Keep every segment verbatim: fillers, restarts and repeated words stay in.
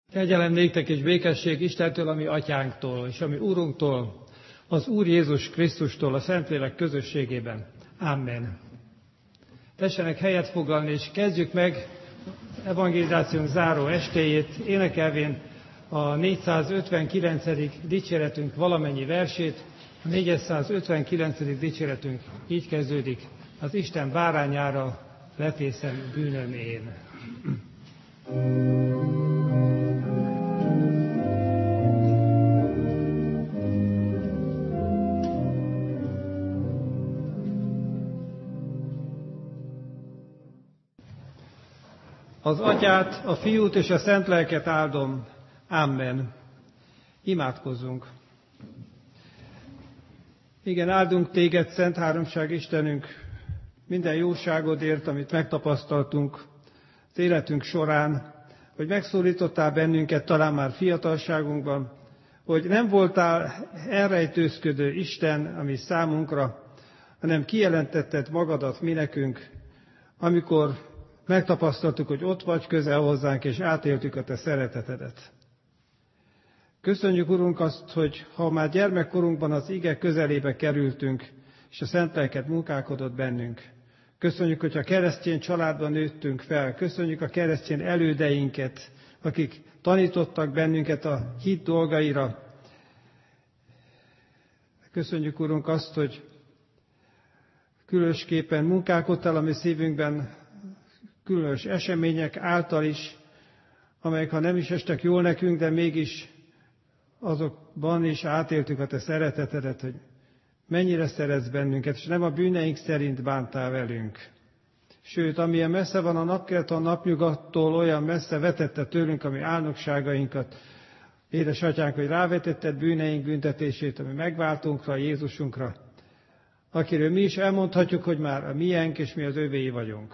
Kegyelem néktek és békesség Istentől, ami atyánktól, és ami Úrunktól, az Úr Jézus Krisztustól, a Szentlélek közösségében. Amen. Tessenek helyet foglalni, és kezdjük meg evangelizációnk záró estéjét, énekelvén a négyszázötvenkilencedik dicséretünk valamennyi versét. A négyszázötvenkilencedik dicséretünk így kezdődik: az Isten bárányára letészem bűnöm én. Az Atyát, a Fiút és a Szent Lelket áldom. Amen. Imádkozzunk. Igen, áldunk Téged, Szent Háromság Istenünk, minden jóságodért, amit megtapasztaltunk az életünk során, hogy megszólítottál bennünket talán már fiatalságunkban, hogy nem voltál elrejtőzködő Isten, ami számunkra, hanem kijelentetted magadat mi nekünk, amikor megtapasztaltuk, hogy ott vagy közel hozzánk, és átéltük a Te szeretetedet. Köszönjük, Urunk, azt, hogy ha már gyermekkorunkban az ige közelébe kerültünk, és a Szent Lelked munkálkodott bennünk. Köszönjük, hogy a keresztény családban nőttünk fel. Köszönjük a keresztény elődeinket, akik tanítottak bennünket a hit dolgaira. Köszönjük, Urunk, azt, hogy különösképpen munkálkodtál a mi szívünkben, különös események által is, amelyek ha nem is estek jól nekünk, de mégis azokban is átéltük a Te szeretetedet, hogy mennyire szeretsz bennünket, és nem a bűneink szerint bántál velünk. Sőt, amilyen messze van a napkelt a napnyugattól, olyan messze vetette tőlünk a mi álnokságainkat. Édesatyánk, hogy rávetetted bűneink büntetését, ami megváltunkra, Jézusunkra, akiről mi is elmondhatjuk, hogy már a miénk, és mi az övéi vagyunk.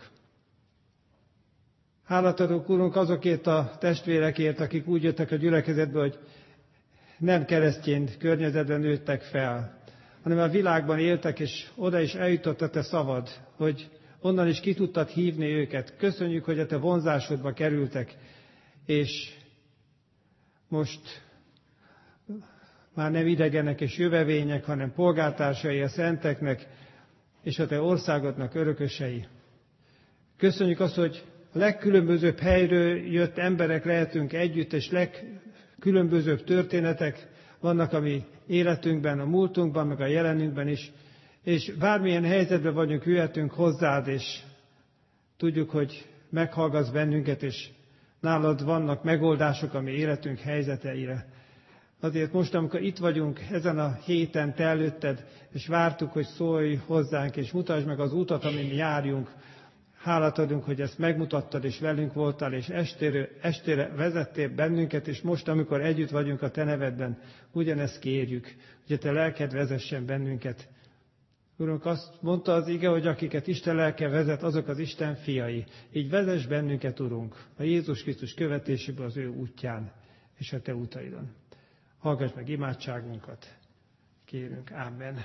Hálát adok, Urunk, azokért a testvérekért, akik úgy jöttek a gyülekezetbe, hogy nem keresztény környezetben nőttek fel, hanem a világban éltek, és oda is eljutott a Te szavad, hogy onnan is ki tudtad hívni őket. Köszönjük, hogy a Te vonzásodba kerültek, és most már nem idegenek és jövevények, hanem polgártársai a szenteknek, és a Te országodnak örökösei. Köszönjük azt, hogy a legkülönbözőbb helyről jött emberek lehetünk együtt, és legkülönbözőbb történetek vannak a mi életünkben, a múltunkban, meg a jelenünkben is, és bármilyen helyzetben vagyunk, jöhetünk hozzád, és tudjuk, hogy meghallgatsz bennünket, és nálad vannak megoldások a mi életünk helyzeteire. Azért most, amikor itt vagyunk ezen a héten, Te előtted, és vártuk, hogy szólj hozzánk, és mutasd meg az utat, amin járjunk, hálát adunk, hogy ezt megmutattad, és velünk voltál, és estére, estére vezettél bennünket, és most, amikor együtt vagyunk a Te nevedben, ugyanezt kérjük, hogy a Te lelked vezessen bennünket. Urunk, azt mondta az ige, hogy akiket Isten lelke vezet, azok az Isten fiai. Így vezess bennünket, Urunk, a Jézus Krisztus követésében az ő útján, és a Te utaidon. Hallgass meg imádságunkat, kérünk. Amen.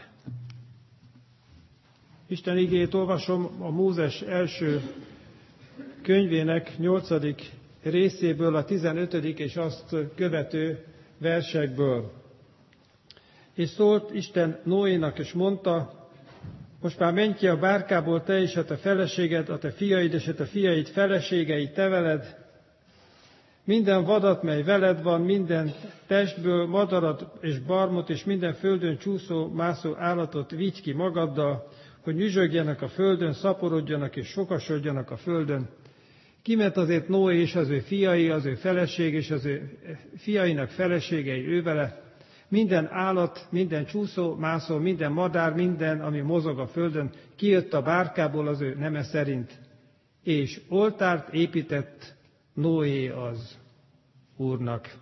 Isten igéjét olvasom a Mózes első könyvének nyolcadik részéből, a tizenötödik és azt követő versekből. És szólt Isten Noénak, és mondta: most már menj ki a bárkából, te és a te feleséged, a te fiaid és a te fiaid feleségei, te veled, minden vadat, mely veled van, minden testből madarat és barmot, és minden földön csúszó, mászó állatot vigy ki magaddal, hogy nyüzsögjenek a földön, szaporodjanak és sokasodjanak a földön. Kiment azért Noé és az ő fiai, az ő feleség és az ő fiainak feleségei ővele, minden állat, minden csúszó, mászó, minden madár, minden, ami mozog a földön, kijött a bárkából az ő neme szerint, és oltárt épített Noé az Úrnak.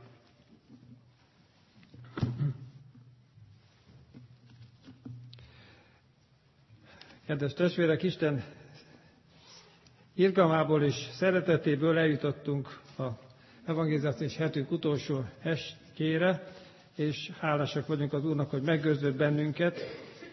Kedves testvérek, Isten irgalmából és szeretetéből eljutottunk a evangelizációs hetünk utolsó estjére, és hálásak vagyunk az Úrnak, hogy megőrzött bennünket.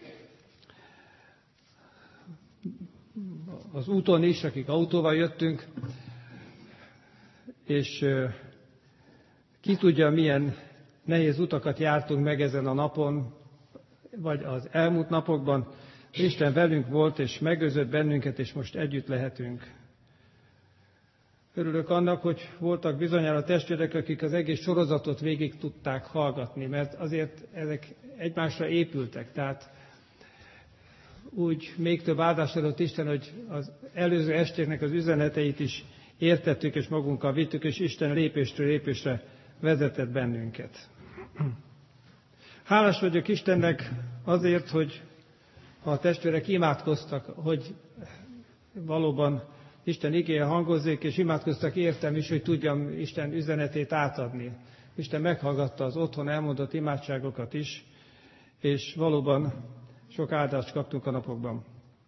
Az úton is, akik autóval jöttünk, és Ki tudja, milyen nehéz utakat jártunk meg ezen a napon, vagy az elmúlt napokban. Isten velünk volt, és megőrzött bennünket, és most együtt lehetünk. Örülök annak, hogy voltak bizonyára testvérek, akik az egész sorozatot végig tudták hallgatni, mert azért ezek egymásra épültek. Tehát úgy még több áldás adott Isten, hogy az előző estéknek az üzeneteit is értettük, és magunkkal vittük, és Isten lépésről lépésre vezetett bennünket. Hálás vagyok Istennek azért, hogy a testvérek imádkoztak, hogy valóban Isten igéje hangozzék, és imádkoztak értem is, hogy tudjam Isten üzenetét átadni. Isten meghallgatta az otthon elmondott imádságokat is, és valóban sok áldást kaptunk a napokban.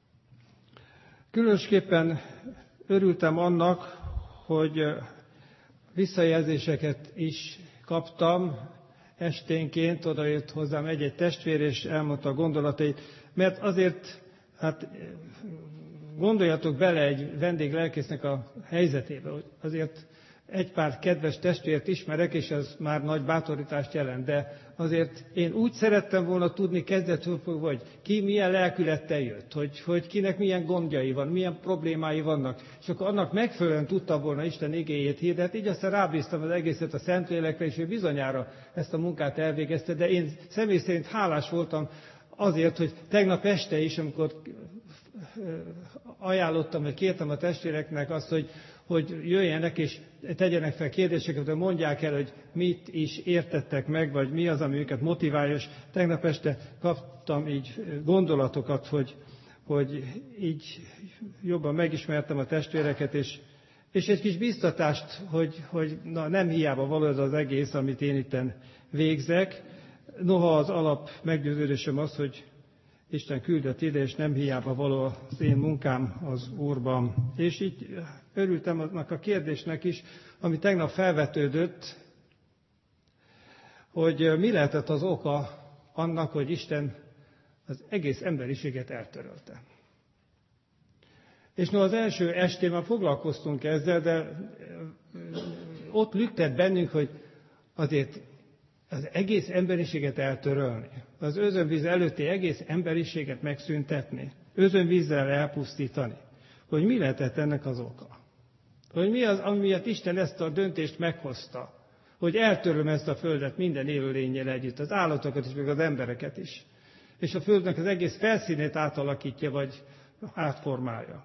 Különösképpen örültem annak, hogy visszajelzéseket is kaptam esténként, oda jött hozzám egy-egy testvér, és elmondta a gondolatait, mert azért, hát gondoljatok bele egy vendéglelkésznek a helyzetébe, hogy azért egy pár kedves testvért ismerek, és ez már nagy bátorítást jelent, de azért én úgy szerettem volna tudni kezdetől fogva, hogy ki milyen lelkülettel jött, hogy, hogy kinek milyen gondjai van, milyen problémái vannak, és akkor annak megfelelően tudta volna Isten igéjét hirdetni, így aztán rábíztam az egészet a Szentlélekre, és ő bizonyára ezt a munkát elvégezte, de én személy szerint hálás voltam azért, hogy tegnap este is, amikor ajánlottam, vagy kértem a testvéreknek azt, hogy, hogy jöjjenek és tegyenek fel kérdéseket, de mondják el, hogy mit is értettek meg, vagy mi az, ami őket motiválja, és tegnap este kaptam így gondolatokat, hogy, hogy így jobban megismertem a testvéreket, és, és egy kis biztatást, hogy, hogy na, nem hiába való ez az egész, amit én itten végzek. Noha az alap meggyőződésem az, hogy Isten küldött ide, és nem hiába való az én munkám az Úrban. És így örültem annak a kérdésnek is, ami tegnap felvetődött, hogy mi lehetett az oka annak, hogy Isten az egész emberiséget eltörölte. És no, az első estén már foglalkoztunk ezzel, de ott lüktet bennünk, hogy azért az egész emberiséget eltörölni, az özönvíz előtti egész emberiséget megszüntetni, özönvízzel elpusztítani, hogy mi lehetett ennek az oka. Hogy mi az, ami miatt Isten ezt a döntést meghozta, hogy eltöröm ezt a földet minden élőlénnyel együtt, az állatokat is, meg az embereket is. És a földnek az egész felszínét átalakítja, vagy átformálja.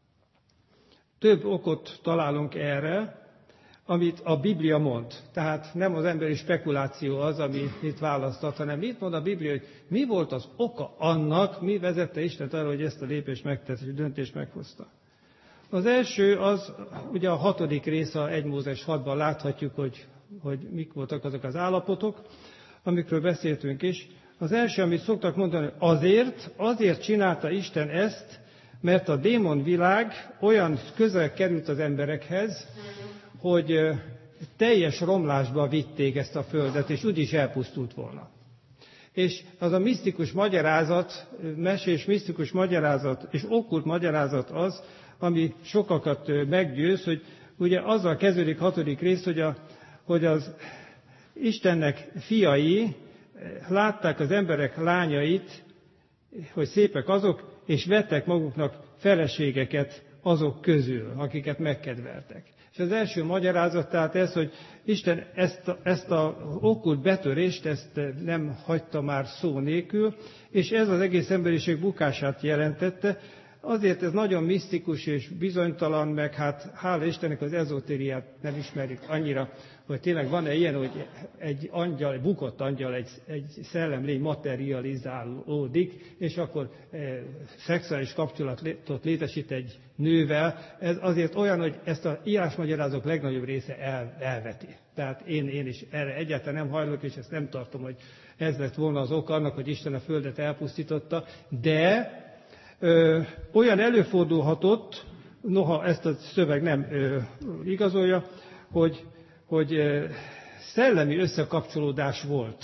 Több okot találunk erre, amit a Biblia mond. Tehát nem az emberi spekuláció az, ami itt választott, hanem mit mond a Biblia, hogy mi volt az oka annak, mi vezette Istent arra, hogy ezt a lépést megtett, hogy döntést meghozta. Az első az, ugye a hatodik rész a egy Mózes hatban láthatjuk, hogy, hogy mik voltak azok az állapotok, amikről beszéltünk is. Az első, amit szoktak mondani, azért, azért csinálta Isten ezt, mert a démonvilág olyan közel került az emberekhez, hogy teljes romlásba vitték ezt a földet, és úgyis elpusztult volna. És az a misztikus magyarázat, mesés misztikus magyarázat, és okkult magyarázat az, ami sokakat meggyőz, hogy ugye azzal kezdődik hatodik rész, hogy, a, hogy az Istennek fiai látták az emberek lányait, hogy szépek azok, és vettek maguknak feleségeket azok közül, akiket megkedveltek. És az első magyarázat tehát ez, hogy Isten ezt a, ezt a okkult betörést, ezt nem hagyta már szó nélkül, és ez az egész emberiség bukását jelentette. Azért ez nagyon misztikus és bizonytalan, meg hát hála Istennek az ezotériát nem ismerjük annyira, hogy tényleg van-e ilyen, hogy egy angyal, egy bukott angyal, egy, egy szellemlény materializálódik, és akkor e, szexuális kapcsolatot létesít egy nővel. Ez azért olyan, hogy ezt a írásmagyarázók legnagyobb része el, elveti. Tehát én, én is erre egyáltalán nem hajlok, és ezt nem tartom, hogy ez lett volna az oka annak, hogy Isten a földet elpusztította, de Ö, olyan előfordulhatott, noha ezt a szöveg nem ö, igazolja, hogy, hogy ö, szellemi összekapcsolódás volt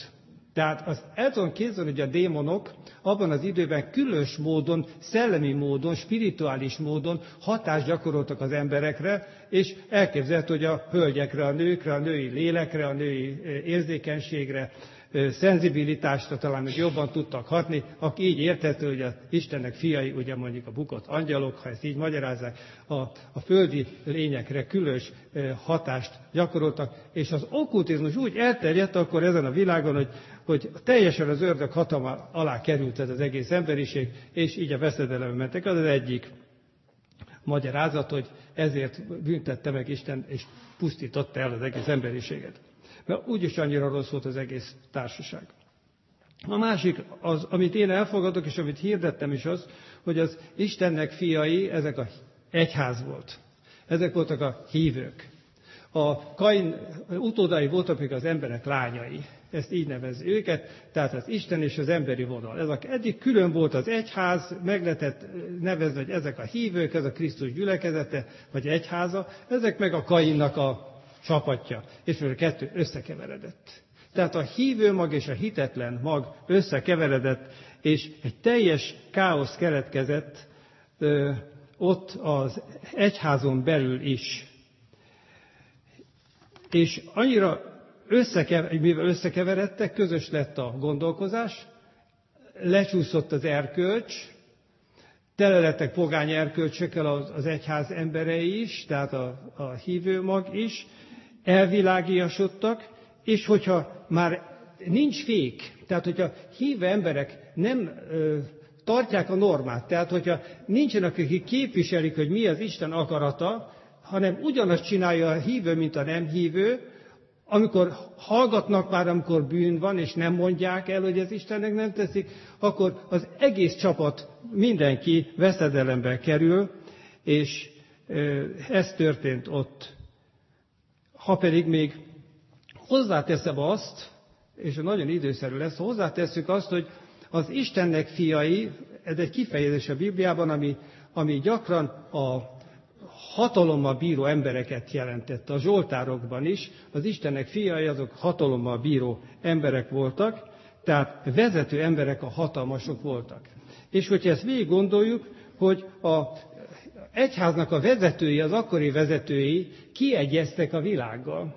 Tehát azt el tudom képzelni, hogy a démonok abban az időben különös módon, szellemi módon, spirituális módon hatást gyakoroltak az emberekre, és elképzelhető, hogy a hölgyekre, a nőkre, a női lélekre, a női érzékenységre, szenzibilitásra talán még jobban tudtak hatni, aki így érthető, hogy az Istennek fiai, ugye mondjuk a bukott angyalok, ha ezt így magyarázzák, a, a földi lényekre különös hatást gyakoroltak, és az okkultizmus úgy elterjedt akkor ezen a világon, hogy, hogy teljesen az ördög hatalma alá került ez az egész emberiség, és így a veszedelembe mentek. Az az egyik magyarázat, hogy ezért büntette meg Isten, és pusztította el az egész emberiséget. Mert úgyis annyira rossz volt az egész társaság. A másik, az, amit én elfogadok, és amit hirdettem is az, hogy az Istennek fiai, ezek a egyház volt. Ezek voltak a hívők. A Kain utódai voltak még az emberek lányai. Ezt így nevezi őket, tehát az Isten és az emberi vonal. Ez a, eddig külön volt az egyház, meg lehetett nevezni, hogy ezek a hívők, ez a Krisztus gyülekezete, vagy egyháza, ezek meg a Kainnak a csapatja, és a kettő összekeveredett. Tehát a hívő mag és a hitetlen mag összekeveredett, és egy teljes káosz keletkezett ö, ott az egyházon belül is. És annyira összekever, mivel összekeveredtek, közös lett a gondolkozás, lecsúszott az erkölcs, tele lettek pogány erkölcsökkel az, az egyház emberei is, tehát a, a hívő mag is, elvilágiasodtak, és hogyha már nincs fék, tehát hogyha hívő emberek nem ö, tartják a normát, tehát hogyha nincsenek, akik képviselik, hogy mi az Isten akarata, hanem ugyanazt csinálja a hívő, mint a nem hívő, amikor hallgatnak már, amikor bűn van, és nem mondják el, hogy ez Istennek nem teszik, akkor az egész csapat, mindenki veszedelembe kerül, és ö, ez történt ott. Ha pedig még hozzáteszem azt, és nagyon időszerű lesz, hozzátesszük azt, hogy az Istennek fiai, ez egy kifejezés a Bibliában, ami, ami gyakran a hatalommal bíró embereket jelentette. A Zsoltárokban is az Istennek fiai, azok hatalommal bíró emberek voltak, tehát vezető emberek, a hatalmasok voltak. És hogyha ezt végig gondoljuk, hogy a egyháznak a vezetői, az akkori vezetői kiegyeztek a világgal.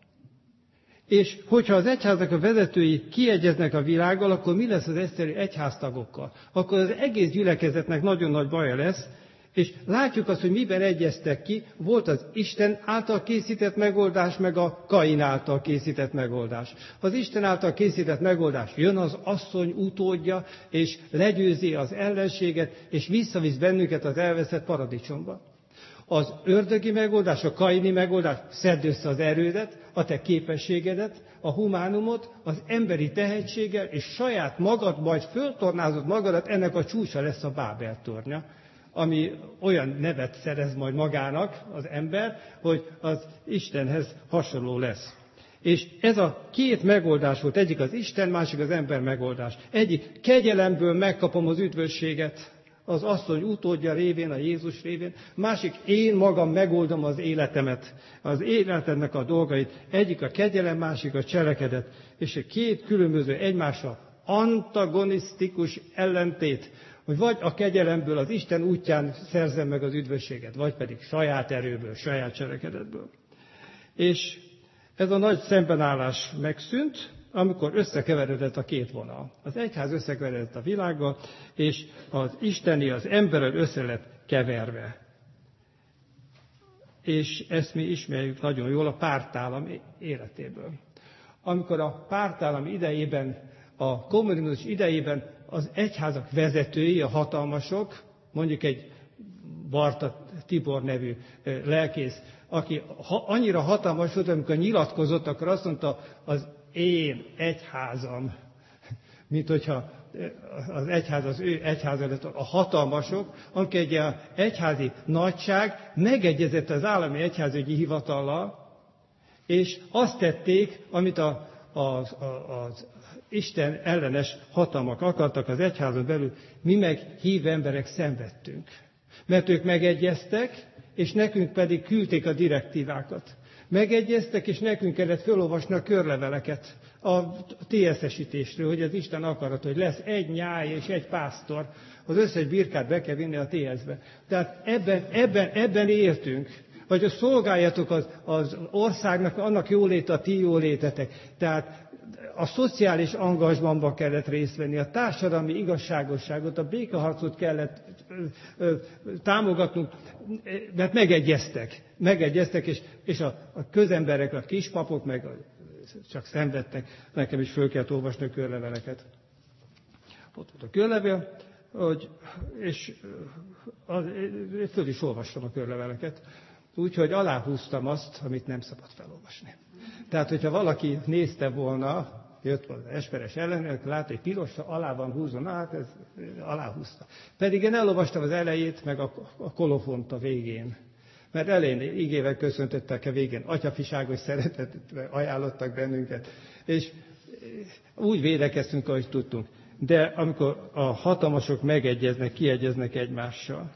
És hogyha az egyháznak a vezetői kiegyeznek a világgal, akkor mi lesz az egyszerű egyháztagokkal? Akkor az egész gyülekezetnek nagyon nagy baja lesz, és látjuk azt, hogy miben egyeztek ki. Volt az Isten által készített megoldás, meg a Kain által készített megoldás. Az Isten által készített megoldás, jön az asszony utódja, és legyőzi az ellenséget, és visszavisz bennünket az elveszett paradicsomba. Az ördögi megoldás, a kaini megoldás, szedd össze az erődet, a te képességedet, a humánumot, az emberi tehetséggel, és saját magad majd föltornázod magadat, ennek a csúcsa lesz a Bábel tornya, ami olyan nevet szerez majd magának az ember, hogy az Istenhez hasonló lesz. És ez a két megoldás volt, egyik az Isten, másik az ember megoldás. Egyik kegyelemből megkapom az üdvösséget, az asszony utódja révén, a Jézus révén, másik én magam megoldom az életemet, az életemnek a dolgait, egyik a kegyelem, másik a cselekedet, és a két különböző egymással antagonisztikus ellentét, hogy vagy a kegyelemből, az Isten útján szerzem meg az üdvösséget, vagy pedig saját erőből, saját cselekedetből. És ez a nagy szembenállás megszűnt, amikor összekeveredett a két vonal. Az egyház összekeveredett a világgal, és az isteni, az emberrel össze lett keverve. És ezt mi ismerjük nagyon jól a pártállam életéből. Amikor a pártállam idejében, a kommunizmus idejében az egyházak vezetői, a hatalmasok, mondjuk egy Barta Tibor nevű lelkész, aki annyira hatalmas volt, amikor nyilatkozott, akkor azt mondta, az én egyházam, mint hogyha az egyház az ő egyháza lett, a hatalmasok, amikor egy egyházi nagyság megegyezett az állami egyházügyi hivatallal, és azt tették, amit a, az, az Isten ellenes hatalmak akartak az egyházon belül, mi meg hívő emberek szenvedtünk. Mert ők megegyeztek, és nekünk pedig küldték a direktívákat. Megegyeztek, és nekünk kellett felolvasni a körleveleket a té es esítésről, hogy az Isten akarat, hogy lesz egy nyáj és egy pásztor, az összes birkát be kell vinni a té es-be. Tehát ebben, ebben, ebben értünk, hogy szolgáljatok az, az országnak, annak jóléte a ti jólétetek. Tehát a szociális engagement-ban kellett részt venni, a társadalmi igazságosságot, a békeharcot kellett ö, ö, támogatnunk, mert megegyeztek. Megegyeztek, és, és a, a közemberek, a kispapok meg a, csak szenvedtek. Nekem is föl kellett olvasni a körleveleket. Ott volt a körlevél, hogy, és az, föl is olvastam a körleveleket. Úgyhogy aláhúztam azt, amit nem szabad felolvasni. Tehát, hogyha valaki nézte volna, jött az esperes ellenőr, lát egy piros, alá van húzva, na hát ez aláhúzta. Pedig én elolvastam az elejét, meg a, a kolofont a végén. Mert elején igével köszöntöttek a végén, atyafiságos szeretetet ajánlottak bennünket. És úgy védekeztünk, ahogy tudtunk. De amikor a hatalmasok megegyeznek, kiegyeznek egymással,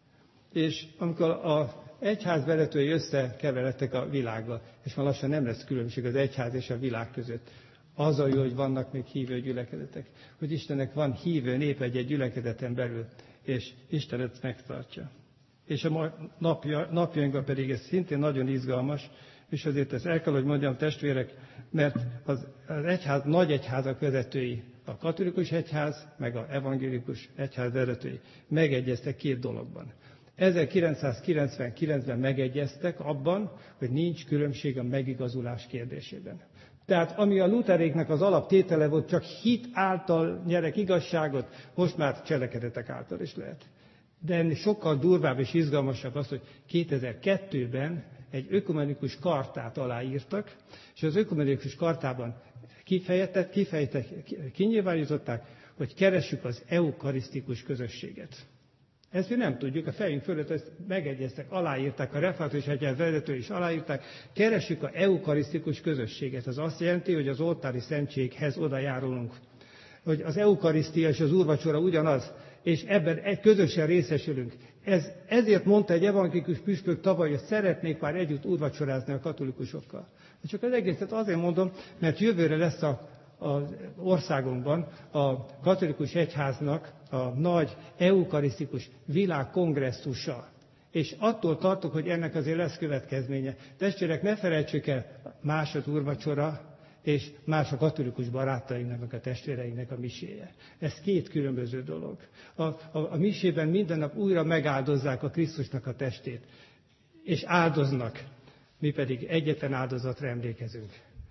és amikor a egyház vezetői összekeveredtek a világgal, és már lassan nem lesz különbség az egyház és a világ között. Az a jó, hogy vannak még hívő gyülekezetek, hogy Istennek van hívő nép egy-egy gyülekezeten belül, és Isten ezt megtartja. És a napja, napjainkban pedig ez szintén nagyon izgalmas, és azért ezt el kell, hogy mondjam, testvérek, mert az, az egyház, nagy egyházak vezetői, a katolikus egyház, meg az evangélikus egyház vezetői megegyeztek két dologban. ezerkilencszázkilencvenkilencben megegyeztek abban, hogy nincs különbség a megigazulás kérdésében. Tehát ami a luteréknek az alaptétele volt, csak hit által nyerek igazságot, most már cselekedetek által is lehet. De ennél sokkal durvább és izgalmasabb az, hogy kétezer-kettőben egy ökumenikus kartát aláírtak, és az ökumenikus kartában kifejtettek, kifejtettek, kinyilvánították, hogy keressük az eukarisztikus közösséget. Ezt mi nem tudjuk, a fejünk fölött ezt megegyeztek, aláírták, a református egyház vezetői is aláírták, keressük a eukarisztikus közösséget. Ez azt jelenti, hogy az oltári szentséghez oda járulunk. Hogy az eukarisztia és az úrvacsora ugyanaz, és ebben egy közösen részesülünk. Ez, ezért mondta egy evangélikus püspök tavaly, hogy szeretnék már együtt úrvacsorázni a katolikusokkal. Csak az egészet azért mondom, mert jövőre lesz a az országunkban a katolikus egyháznak a nagy eukarisztikus világkongresszusa. És attól tartok, hogy ennek azért lesz következménye. Testvérek, ne felejtsük el, más az úrvacsora, és más a katolikus barátainknak, a testvéreinknek a miséje. Ez két különböző dolog. A, a, a misében minden nap újra megáldozzák a Krisztusnak a testét, és áldoznak. Mi pedig egyetlen áldozatra emlékezünk.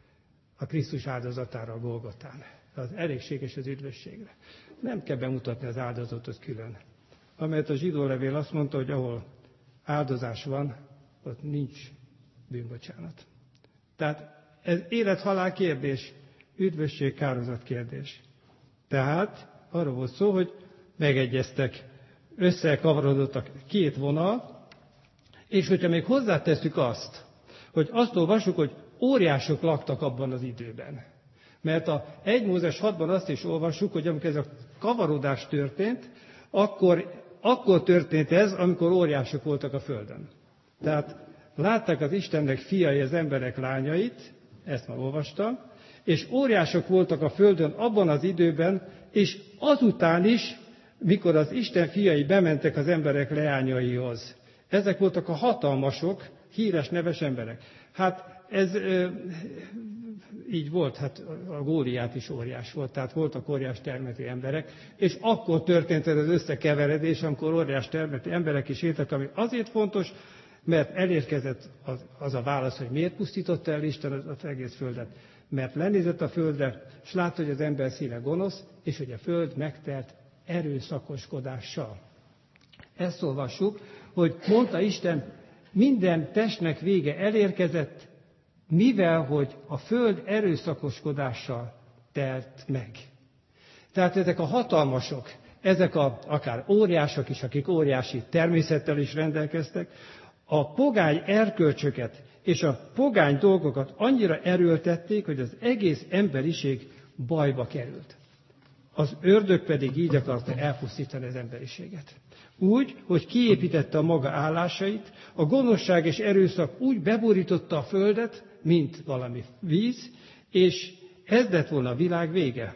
A Krisztus áldozatára a Golgotán. Az elégséges az üdvösségre. Nem kell bemutatni az áldozatot külön. Amelyet a zsidó levél azt mondta, hogy ahol áldozás van, ott nincs bűnbocsánat. Tehát ez élet-halál kérdés, üdvösség, kározat kérdés. Tehát arról volt szó, hogy megegyeztek, összekavarodottak két vonal, és hogyha még hozzátesszük azt, hogy azt olvassuk, hogy óriások laktak abban az időben. Mert a egy Mózes hatban azt is olvassuk, hogy amikor ez a kavarodás történt, akkor, akkor történt ez, amikor óriások voltak a földön. Tehát látták az Istennek fiai, az emberek lányait, ezt már olvastam, és óriások voltak a földön abban az időben, és azután is, mikor az Isten fiai bementek az emberek leányaihoz. Ezek voltak a hatalmasok, híres, neves emberek. Hát ez ö, így volt, hát a Góliát is óriás volt, tehát voltak óriás termetű emberek, és akkor történt ez az összekeveredés, amikor óriás termetű emberek is éltek, ami azért fontos, mert elérkezett az, az a válasz, hogy miért pusztította el Isten az, az egész földet. Mert lenézett a földre, és látta, hogy az ember színe gonosz, és hogy a föld megtelt erőszakoskodással. Ezt olvassuk, hogy mondta Isten, minden testnek vége elérkezett, mivel hogy a föld erőszakoskodással telt meg. Tehát ezek a hatalmasok, ezek a, akár óriások is, akik óriási természettel is rendelkeztek, a pogány erkölcsöket és a pogány dolgokat annyira erőltették, hogy az egész emberiség bajba került. Az ördög pedig így akarta elpusztítani az emberiséget. Úgy, hogy kiépítette a maga állásait, a gonoszság és erőszak úgy beborította a földet, mint valami víz, és ez lett volna a világ vége.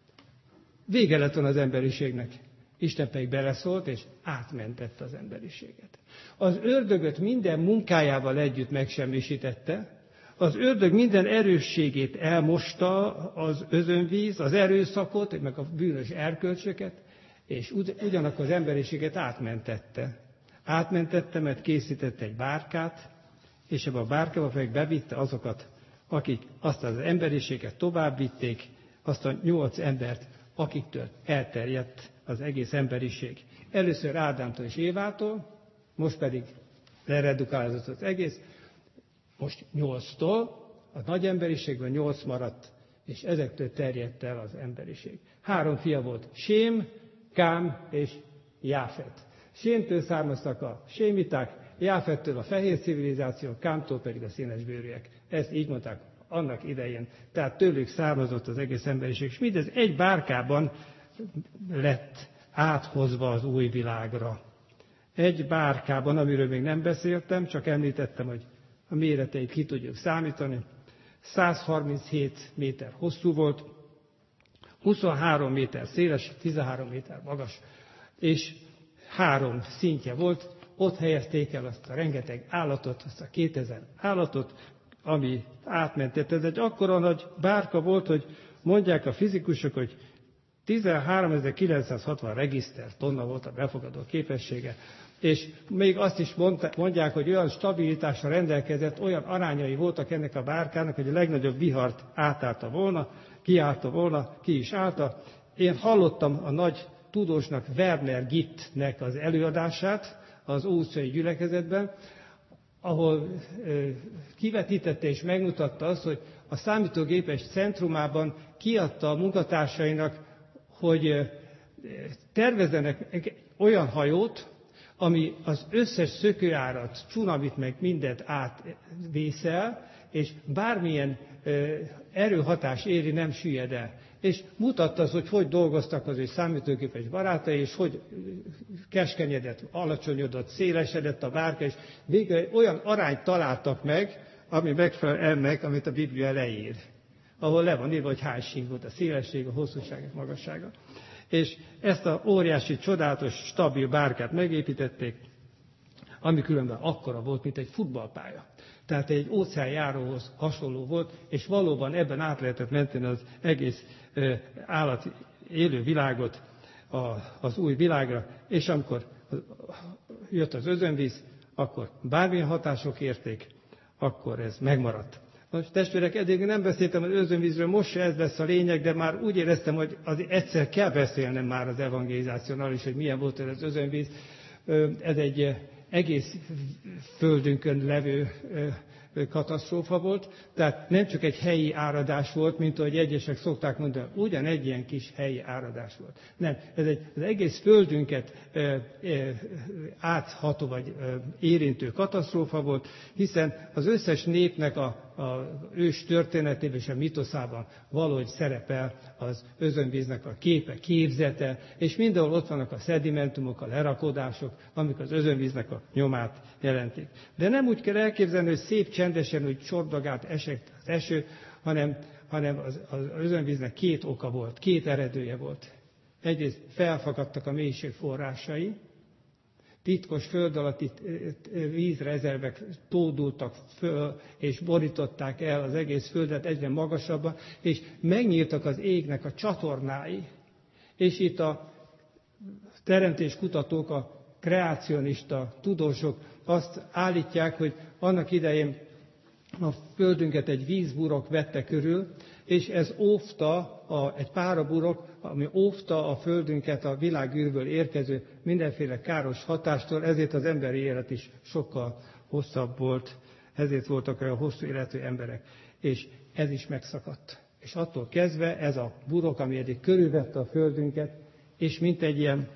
Vége lett volna az emberiségnek. Isten pedig beleszólt, és átmentette az emberiséget. Az ördögöt minden munkájával együtt megsemmisítette, az ördög minden erősségét elmosta, az özönvíz, az erőszakot, meg a bűnös erkölcsöket, és ugyanakkor az emberiséget átmentette. Átmentette, mert készítette egy bárkát, és ebbe a bárkába pedig bevitte azokat, akik azt az emberiséget tovább vitték, azt a nyolc embert, akiktől elterjedt az egész emberiség. Először Ádámtól és Évától, most pedig leredukálódott az egész, most nyolctól, a nagy emberiségből nyolc maradt, és ezektől terjedt el az emberiség. Három fia volt, Sém, Kám és Jáfet. Sémtől származtak a sémiták, Jáfettől a fehér civilizáció, Kámtól pedig a színesbőrűek. Ezt így mondták annak idején. Tehát tőlük származott az egész emberiség. És mindez egy bárkában lett áthozva az új világra. Egy bárkában, amiről még nem beszéltem, csak említettem, hogy a méreteit ki tudjuk számítani. száz harminchét méter hosszú volt, huszonhárom méter széles, tizenhárom méter magas, és három szintje volt. Ott helyezték el azt a rengeteg állatot, azt a kétezer állatot, ami átmentett. Ez egy akkora nagy bárka volt, hogy mondják a fizikusok, hogy tizenháromezer-kilencszázhatvan regiszter tonna volt a befogadó képessége, és még azt is mondják, hogy olyan stabilitásra rendelkezett, olyan arányai voltak ennek a bárkának, hogy a legnagyobb vihart átállta volna, kiállta volna, ki is állta. Én hallottam a nagy tudósnak, Werner Gittnek az előadását az ószai gyülekezetben, ahol kivetítette és megmutatta azt, hogy a számítógépes centrumában kiadta a munkatársainak, hogy tervezzenek olyan hajót, ami az összes szökőárat, csunamit meg mindent átvészel, és bármilyen erőhatás éri, nem süllyed el. És mutatta az, hogy hogy dolgoztak az ő számítógépes barátai, és hogy keskenyedett, alacsonyodott, szélesedett a bárka, és végül olyan arányt találtak meg, ami megfelel ennek, amit a Biblia leír. Ahol le van írva, hogy hány sík volt a szélesség, a hosszúság, a magassága. És ezt a óriási, csodálatos, stabil bárkát megépítették, ami különben akkora volt, mint egy futballpálya. Tehát egy óceánjáróhoz hasonló volt, és valóban ebben át lehetett menteni az egész állat élő világot az új világra, és amikor jött az özönvíz, akkor bármilyen hatások érték, akkor ez megmaradt. Most testvérek, eddig nem beszéltem az özönvízről, most se ez lesz a lényeg, de már úgy éreztem, hogy azért egyszer kell beszélnem már az evangelizációnál is, hogy milyen volt ez az özönvíz. Ez egy egész földünkön levő katasztrófa volt, tehát nem csak egy helyi áradás volt, mint ahogy egyesek szokták mondani, ugyan egy ilyen kis helyi áradás volt. Nem, ez egy, az egész földünket e, e, átható vagy e, érintő katasztrófa volt, hiszen az összes népnek a, a ős történetében és a mitoszában valahogy szerepel az özönvíznek a képe, képzete, és mindenhol ott vannak a szedimentumok, a lerakodások, amik az özönvíznek a nyomát jelentik. De nem úgy kell elképzelni, hogy szép csendesen, hogy csordogált esett az eső, hanem, hanem az, az özönvíznek két oka volt, két eredője volt. Egyrészt felfakadtak a mélység forrásai, titkos föld alatti vízrezervek tódultak föl, és borították el az egész földet egyre magasabban, és megnyíltak az égnek a csatornái. És itt a teremtéskutatók, a kreacionista tudósok azt állítják, hogy annak idején a földünket egy vízburok vette körül, és ez óvta, a, egy páraburok, ami óvta a földünket a világűrből érkező mindenféle káros hatástól, ezért az emberi élet is sokkal hosszabb volt, ezért voltak olyan hosszú életű emberek. És ez is megszakadt. És attól kezdve ez a burok, ami eddig körülvette a földünket, és mint egy ilyen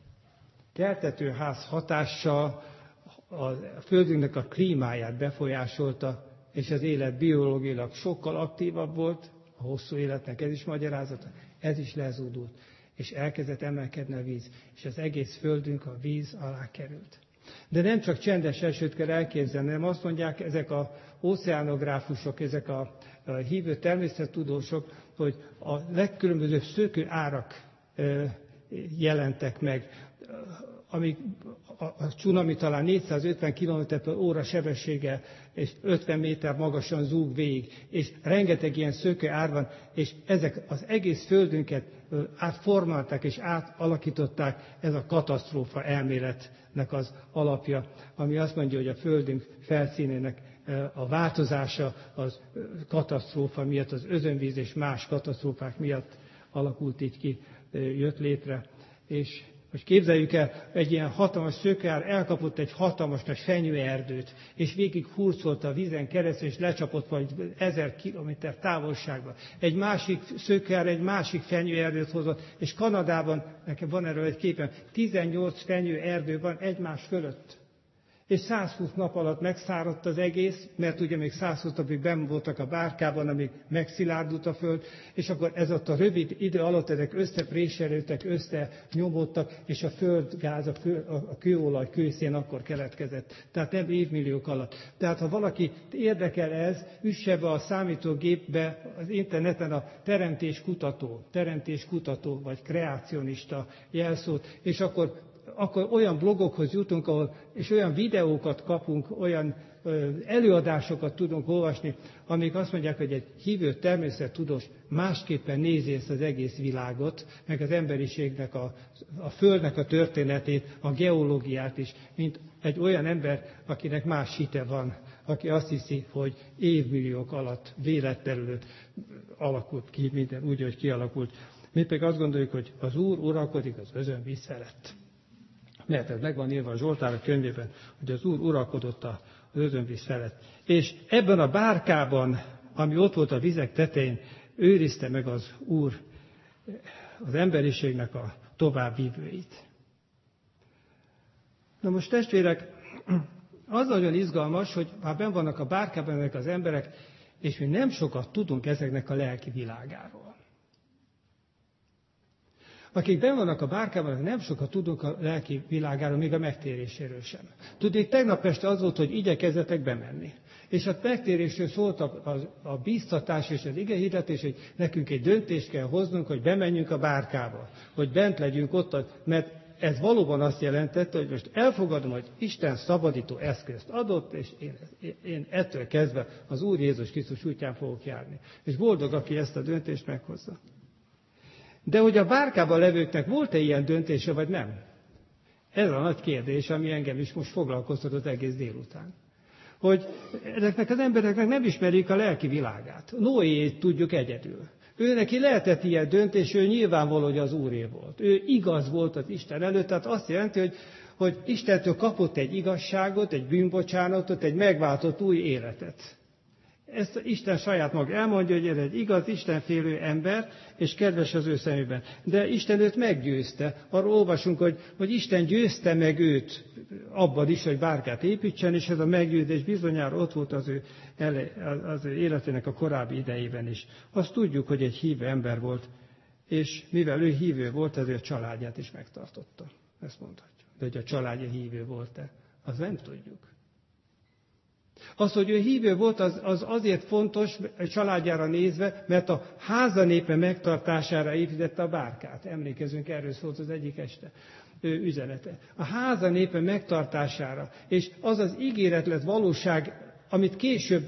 keltetőház hatással a földünknek a klímáját befolyásolta, és az élet biológiailag sokkal aktívabb volt, a hosszú életnek ez is magyarázata, ez is lezúdult. és elkezdett emelkedni a víz, és az egész földünk a víz alá került. De nem csak csendes esőt kell elképzelni, hanem azt mondják ezek az óceánográfusok, ezek a, a hívő természettudósok, hogy a legkülönbözőbb szökő árak e, jelentek meg, amíg a, a csunami talán négyszázötven kilométer per óra sebességgel és ötven méter magasan zúg végig, és rengeteg ilyen szökő ár van, és ezek az egész földünket átformálták és átalakították, ez a katasztrófa elméletnek az alapja, ami azt mondja, hogy a földünk felszínének a változása az katasztrófa miatt, az özönvíz és más katasztrófák miatt alakult így ki, jött létre. És most képzeljük el, egy ilyen hatalmas szökőár elkapott egy hatalmas nagy fenyőerdőt, és végig hurcolta a vízen keresztül, és lecsapott vagy ezer kilométer távolságba. Egy másik szökőár egy másik fenyőerdőt hozott, és Kanadában, nekem van erről egy képem, tizennyolc fenyőerdő van egymás fölött. És százhúsz nap alatt megszáradt az egész, mert ugye még százhúsz napig benn voltak a bárkában, amíg megszilárdult a föld, és akkor ez ott a rövid idő alatt ezek összepréselődtek, összenyomódtak, és a földgáz, a, kő, a kőolaj, kőszén akkor keletkezett. Tehát nem évmilliók alatt. Tehát ha valaki érdekel ez, üsse be a számítógépbe, az interneten a teremtéskutató, teremtéskutató vagy kreacionista jelszót, és akkor akkor olyan blogokhoz jutunk, ahol, és olyan videókat kapunk, olyan ö, előadásokat tudunk olvasni, amik azt mondják, hogy egy hívő természettudós másképpen nézi ezt az egész világot, meg az emberiségnek, a, a Földnek a történetét, a geológiát is, mint egy olyan ember, akinek más hite van, aki azt hiszi, hogy évmilliók alatt véletlenül alakult ki minden úgy, hogy kialakult. Mi pedig azt gondoljuk, hogy az Úr uralkodik az özönvíz felett. Mert ez meg van írva a Zsoltárok könyvében, hogy az Úr uralkodott az özönvíz felett. És ebben a bárkában, ami ott volt a vizek tetején, őrizte meg az Úr az emberiségnek a továbbvívőit. Na most testvérek, az nagyon izgalmas, hogy már benn vannak a bárkában ezek az emberek, és mi nem sokat tudunk ezeknek a lelki világáról. Akik benn vannak a bárkában, nem sokat tudunk a lelki világáról, még a megtéréséről sem. Tudnék, tegnap este az volt, hogy igyekezzetek bemenni. És a megtérésről szólt a, a, a bíztatás és az igehirdetés, hogy nekünk egy döntést kell hoznunk, hogy bemenjünk a bárkába, hogy bent legyünk ott, mert ez valóban azt jelentette, hogy most elfogadom, hogy Isten szabadító eszközt adott, és én, én ettől kezdve az Úr Jézus Krisztus útján fogok járni. És boldog, aki ezt a döntést meghozza. De hogy a bárkában levőknek volt-e ilyen döntése, vagy nem? Ez a nagy kérdés, ami engem is most foglalkoztatott egész délután. Hogy ezeknek az embereknek nem ismerik a lelki világát. Noéjét tudjuk egyedül. Ő neki lehetett ilyen döntés, ő nyilvánvaló, hogy az Úré volt. Ő igaz volt az Isten előtt, tehát azt jelenti, hogy, hogy Istentől kapott egy igazságot, egy bűnbocsánatot, egy megváltott új életet. Ezt Isten saját maga elmondja, hogy ez egy igaz, istenfélő ember, és kedves az ő szemében. De Isten őt meggyőzte. Arról olvasunk, hogy, hogy Isten győzte meg őt abban is, hogy bárkát építsen, és ez a meggyőzés bizonyára ott volt az ő, ele, az ő életének a korábbi idejében is. Azt tudjuk, hogy egy hívő ember volt, és mivel ő hívő volt, ezért a családját is megtartotta. Ezt mondhatjuk. De hogy a családja hívő volt-e, az nem tudjuk. Az, hogy ő hívő volt, az, az azért fontos a családjára nézve, mert a háza népe megtartására építette a bárkát. Emlékezünk, erről szólt az egyik este ő üzenete. A háza népe megtartására. És az az ígéret lett valóság, amit később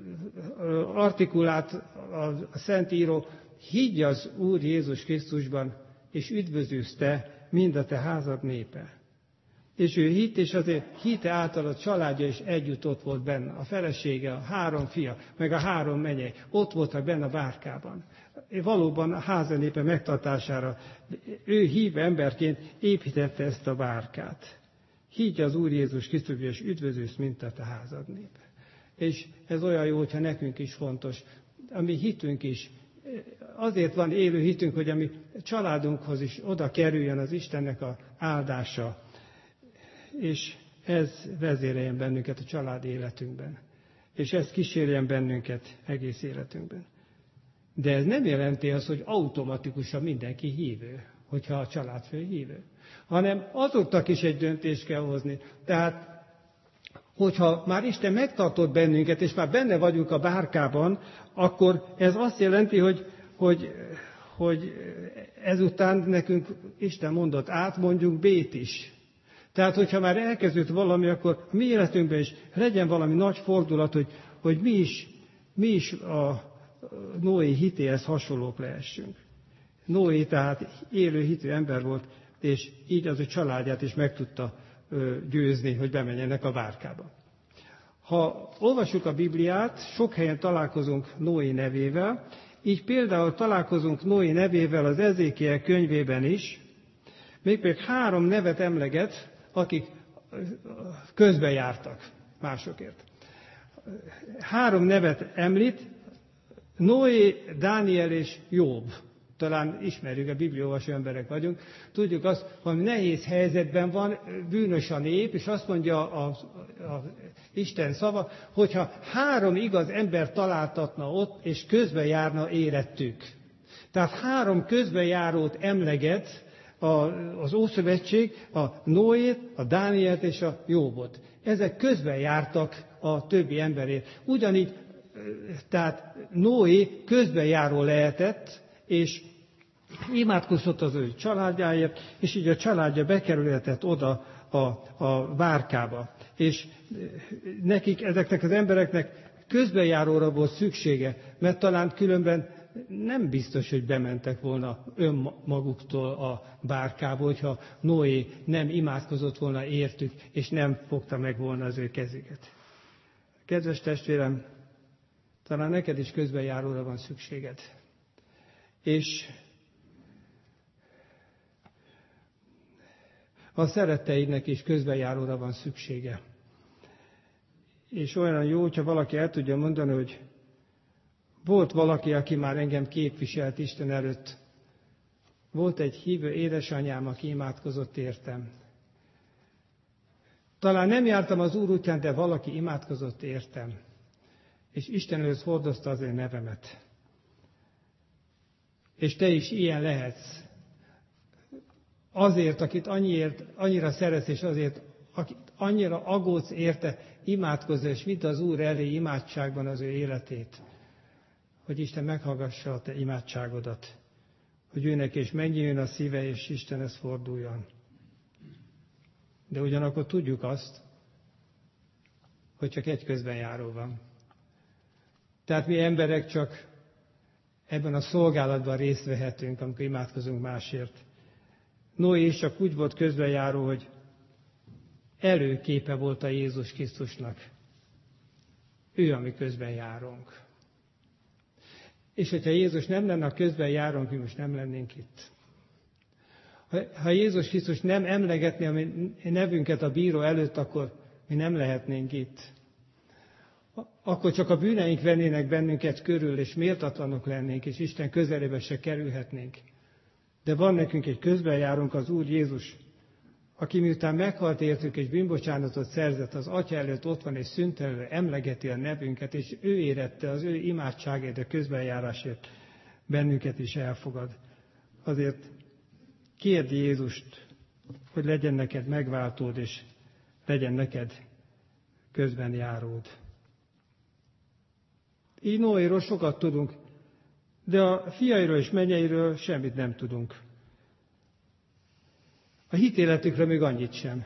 artikulált a Szentíró, higgy az Úr Jézus Krisztusban, és üdvözülsz te, mind a te házad népe. És ő hitt, és azért hite által a családja is együtt ott volt benne. A felesége, a három fia, meg a három menyei. Ott voltak benne a bárkában. Valóban a háza népe megtartására ő hívő emberként építette ezt a bárkát. Higgy az Úr Jézus Krisztus, és üdvözülsz, mint a te házad népe. És ez olyan jó, hogyha nekünk is fontos. A mi hitünk is. Azért van élő hitünk, hogy a mi családunkhoz is oda kerüljön az Istennek az áldása. És ez vezéreljen bennünket a család életünkben. És ez kísérjen bennünket egész életünkben. De ez nem jelenti azt, hogy automatikusan mindenki hívő. hogyha a családfő hívő. Hanem azoknak is egy döntést kell hozni. Tehát, hogyha már Isten megtartott bennünket, és már benne vagyunk a bárkában, akkor ez azt jelenti, hogy, hogy, hogy ezután nekünk Isten mondott át, mondjunk B-t is. Tehát, hogyha már elkezdődött valami, akkor a mi életünkben is legyen valami nagy fordulat, hogy, hogy mi is, mi is a Noé hitéhez hasonlók lehessünk. Noé tehát élő hitű ember volt, és így az ő családját is meg tudta győzni, hogy bemenjenek a bárkába. Ha olvassuk a Bibliát, sok helyen találkozunk Noé nevével, így például találkozunk Noé nevével az Ezékiel könyvében is, mégpedig három nevet emleget, akik közben jártak másokért. Három nevet említ, Noé, Dániel és Jobb. Talán ismerjük, a bibliaolvasó emberek vagyunk. Tudjuk azt, hogy nehéz helyzetben van, bűnös a nép, és azt mondja az Isten szava, hogyha három igaz ember találtatna ott, és közben járna érettük. Tehát három közben járót emleget az Ószövetség, a Noét, a Dánielt és a Jobbot. Ezek közben jártak a többi emberért. Ugyanígy, tehát Noé közben járó lehetett, és imádkozott az ő családjáért, és így a családja bekerülhetett oda a, a bárkába. És nekik, ezeknek az embereknek közbenjáróra volt szüksége, mert talán különben nem biztos, hogy bementek volna önmaguktól a bárkába, hogyha Noé nem imádkozott volna értük, és nem fogta meg volna az ő kezüket. Kedves testvérem, talán neked is közbenjáróra van szükséged. És a szeretteidnek is közbenjáróra van szüksége. És olyan jó, hogyha valaki el tudja mondani, hogy volt valaki, aki már engem képviselt Isten előtt. Volt egy hívő édesanyám, aki imádkozott értem. Talán nem jártam az Úr útján, de valaki imádkozott értem. És Isten előtt hordozta az én nevemet. És te is ilyen lehetsz. Azért, akit annyiért, annyira szeretsz, és azért, akit annyira aggódsz érte, imádkozz, és vidd az Úr elé imádságban az ő életét. Hogy Isten meghallgassa a te imádságodat. Hogy őnek is megnyíljon a szíve, és Istenhez forduljon. De ugyanakkor tudjuk azt, hogy csak egy közbenjáró van. Tehát mi emberek csak ebben a szolgálatban részt vehetünk, amikor imádkozunk másért. Noé is csak úgy volt közbenjáró, hogy előképe volt a Jézus Krisztusnak. Ő a mi közbenjárónk. És hogyha Jézus nem lenne a közbenjárónk, mi most nem lennénk itt. Ha Jézus Krisztus nem emlegetné a mi nevünket a bíró előtt, akkor mi nem lehetnénk itt. Akkor csak a bűneink vennének bennünket körül, és méltatlanok lennénk, és Isten közelébe se kerülhetnénk. De van nekünk egy közbenjárónk, az Úr Jézus, aki miután meghalt értük, és bűnbocsánatot szerzett, az Atya előtt ott van, és szüntelenül emlegeti a nevünket, és ő érette az ő imádságért, a közbenjárásért bennünket is elfogad. Azért kérd Jézust, hogy legyen neked megváltód, és legyen neked közbenjáród. Így Noéról sokat tudunk, de a fiairól és menyeiről semmit nem tudunk. A hitéletükről még annyit sem.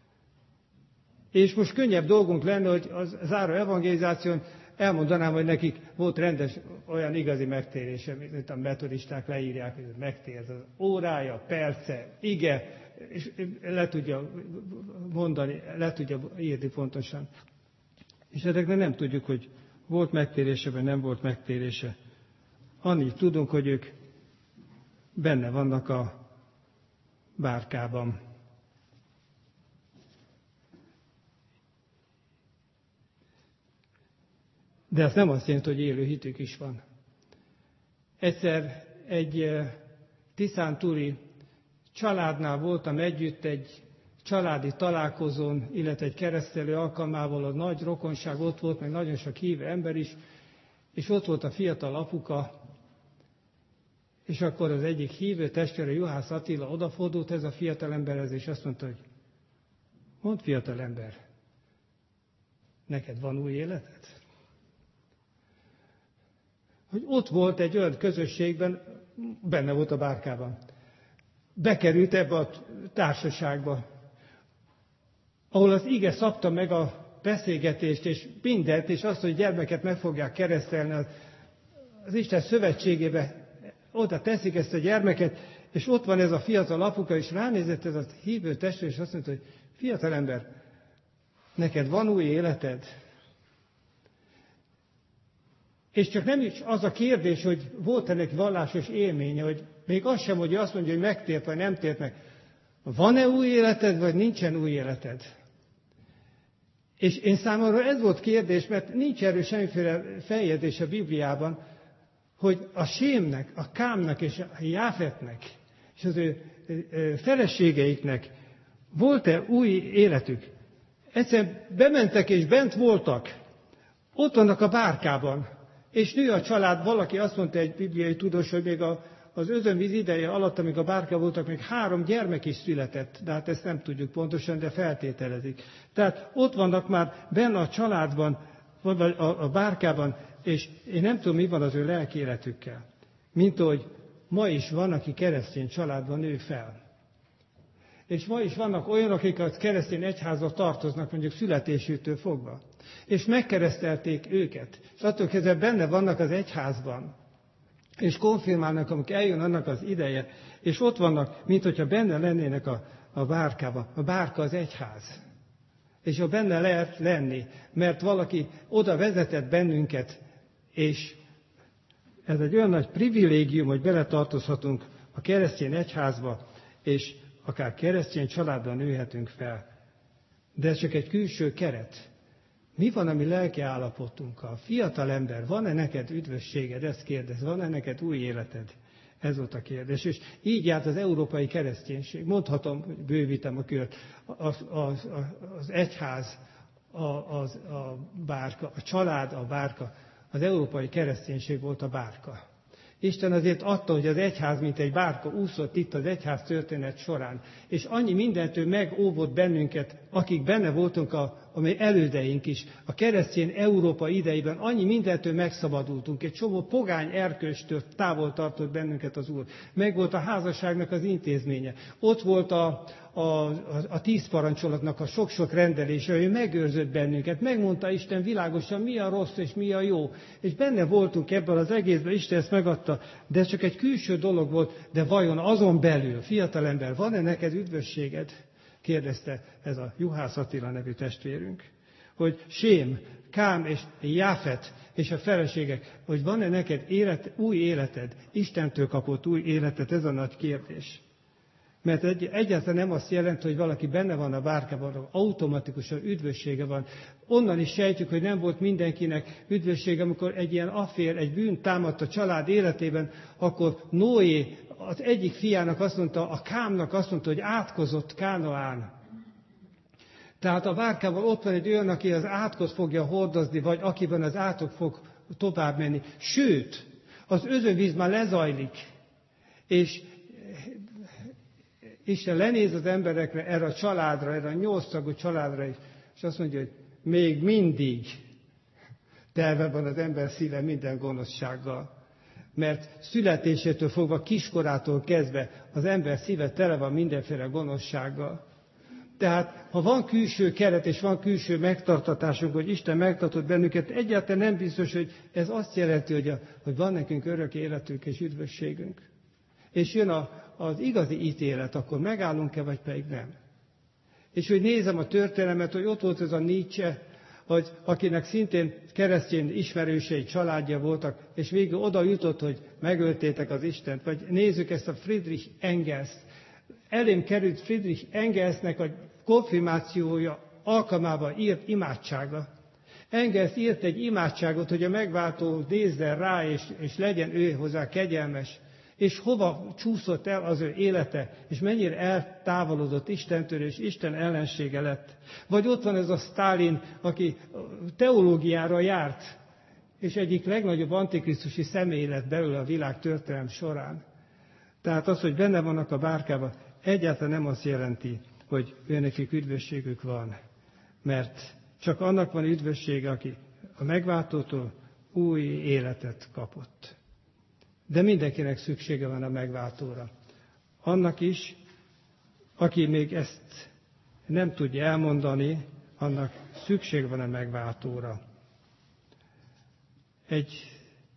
És most könnyebb dolgunk lenne, hogy az záró evangelizáción elmondanám, hogy nekik volt rendes, olyan igazi megtérése, mint a metodisták leírják, hogy megtért az órája, perce, ige, és le tudja mondani, le tudja írni pontosan. És ezeknek nem tudjuk, hogy volt megtérése, vagy nem volt megtérése. Annyit tudunk, hogy ők benne vannak a bárkában. De ez nem azt jelenti, hogy élő hitük is van. Egyszer egy tiszántúli családnál voltam együtt egy családi találkozón, illetve egy keresztelő alkalmával, a nagy rokonság ott volt, meg nagyon sok hívő ember is, és ott volt a fiatal apuka, És akkor az egyik hívő testvére, Juhász Attila odafordult ez a fiatalemberhez, és azt mondta, hogy mondd, fiatalember, neked van új életed? Hogy ott volt egy olyan közösségben, benne volt a bárkában. Bekerült ebbe a társaságba, ahol az ige szabta meg a beszélgetést, és mindent, és azt, hogy gyermeket meg fogják keresztelni az, az Isten szövetségébe, oda teszik ezt a gyermeket, és ott van ez a fiatal apuka, és ránézett ez a hívő testvér, és azt mondta, hogy fiatal ember, neked van új életed? És csak nem is az a kérdés, hogy volt-e neki vallásos élménye, hogy még az sem, hogy azt mondja, hogy megtért, vagy nem tért meg. Van-e új életed, vagy nincsen új életed? És én számomra ez volt kérdés, mert nincs erről semmiféle feljegyzés a Bibliában, hogy a Sémnek, a Kámnak és a Jáfetnek, és az ő feleségeiknek volt-e új életük? Egyszerűen bementek és bent voltak, ott vannak a bárkában, és nő a család, valaki azt mondta, egy bibliai tudós, hogy még a, az özönvíz ideje alatt, amíg a bárka voltak, még három gyermek is született, de hát ezt nem tudjuk pontosan, de feltételezik. Tehát ott vannak már benne a családban, vagy a, a bárkában, és én nem tudom, mi van az ő lelki életükkel. Mint ahogy ma is van, aki keresztény családban nő fel. És ma is vannak olyanok, akik a keresztény egyházba tartoznak, mondjuk születésüktől fogva. És megkeresztelték őket. És attól kezdve benne vannak az egyházban. És konfirmálnak, amikor eljön annak az ideje. És ott vannak, mint hogyha benne lennének a, a bárkában. A bárka az egyház. És ha benne lehet lenni, mert valaki oda vezetett bennünket, és ez egy olyan nagy privilégium, hogy beletartozhatunk a keresztény egyházba, és akár keresztény családban nőhetünk fel. De ez csak egy külső keret. Mi van a mi lelki állapotunkkal? Fiatal ember, van-e neked üdvösséged? Ezt kérdez, van-e neked új életed? Ez volt a kérdés. És így járt az európai kereszténység. Mondhatom, hogy bővítem a kört. Az, az, az egyház, a, az, a bárka, a család, a bárka, az európai kereszténység volt a bárka. Isten azért adta, hogy az egyház, mint egy bárka úszott itt az egyház történet során. És annyi mindentől megóvott bennünket, akik benne voltunk, a, a mi elődeink is. A keresztény Európa idejében annyi mindentől megszabadultunk. Egy csomó pogány erkölcstől távol tartott bennünket az Úr. Meg volt a házasságnak az intézménye. Ott volt a, a, a, a tíz parancsolatnak a sok-sok rendelése, ő megőrzött bennünket. Megmondta Isten világosan, mi a rossz és mi a jó. És benne voltunk ebben az egészben, Isten ezt megadta, de ez csak egy külső dolog volt, de vajon azon belül, fiatalember, van-e neked üdvösséged? Kérdezte ez a Juhász Attila nevű testvérünk. Hogy Sém, Kám és Jáfet és a feleségek, hogy van-e neked élet, új életed, Istentől kapott új életed, ez a nagy kérdés. Mert egy, egyáltalán nem azt jelenti, hogy valaki benne van a bárkában, automatikusan üdvössége van. Onnan is sejtjük, hogy nem volt mindenkinek üdvössége, amikor egy ilyen affér, egy bűn támadt a család életében, akkor Noé az egyik fiának azt mondta, a Kámnak azt mondta, hogy átkozott Kánaán. Tehát a bárkával ott van egy olyan, aki az átkot fogja hordozni, vagy akiben az átok fog tovább menni. Sőt, az özönvíz már lezajlik, és Isten lenéz az emberekre, erre a családra, erre a nyolctagú családra is, és azt mondja, hogy még mindig telve van az ember szíve minden gonoszsággal. Mert születésétől fogva, kiskorától kezdve az ember szíve tele van mindenféle gonoszsággal. Tehát, ha van külső keret és van külső megtartatásunk, hogy Isten megtartott bennünket, egyáltalán nem biztos, hogy ez azt jelenti, hogy, a, hogy van nekünk örök életünk és üdvösségünk. És jön a, az igazi ítélet, akkor megállunk-e, vagy pedig nem. És hogy nézem a történelmet, hogy ott volt ez a Nietzsche, hogy akinek szintén keresztény ismerősei, családja voltak, és végül oda jutott, hogy megöltétek az Istent. Vagy nézzük ezt a Friedrich Engels. Elém került Friedrich Engelsnek a konfirmációja alkalmával írt imádsága. Engels írt egy imádságot, hogy a megváltó nézzen rá, és, és legyen ő hozzá kegyelmes. És hova csúszott el az ő élete, és mennyire eltávolodott Istentől, és Isten ellensége lett. Vagy ott van ez a Sztálin, aki teológiára járt, és egyik legnagyobb antikrisztusi személy lett belőle a világ történelem során. Tehát az, hogy benne vannak a bárkában, egyáltalán nem azt jelenti, hogy őnekik üdvösségük van. Mert csak annak van üdvössége, aki a megváltótól új életet kapott. De mindenkinek szüksége van a megváltóra. Annak is, aki még ezt nem tudja elmondani, annak szükség van a megváltóra. Egy